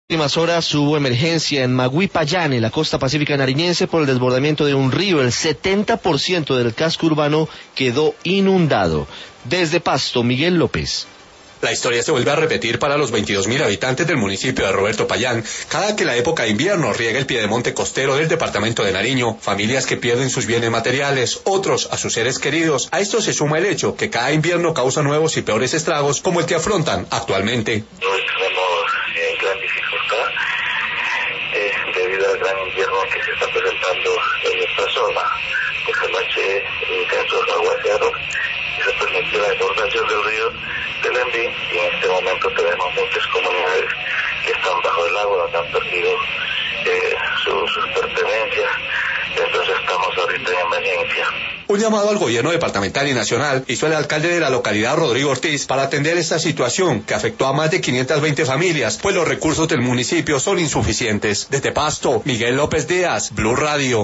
Últimas horas hubo emergencia en Maguipayán, en la costa pacífica nariñense, por el desbordamiento de un río. El 70% del casco urbano quedó inundado. Desde Pasto, Miguel López. La historia se vuelve a repetir para los 22.000 habitantes del municipio de Roberto Payán, cada que la época de invierno riega el piedemonte costero del departamento de Nariño. Familias que pierden sus bienes materiales, otros a sus seres queridos. A esto se suma el hecho que cada invierno causa nuevos y peores estragos como el que afrontan actualmente. Gran dificultad debido al gran invierno que se está presentando en nuestra zona. Esta noche intensos aguaceros y se permitió la desbordación del río del Enví, y en este momento tenemos muchas comunidades que están bajo el agua, que han perdido sus pertenencias. Entonces estamos ahorita en emergencia. Un llamado al gobierno departamental y nacional hizo el alcalde de la localidad, Rodrigo Ortiz, para atender esta situación que afectó a más de 520 familias, pues los recursos del municipio son insuficientes. Desde Pasto, Miguel López Díaz, Blue Radio.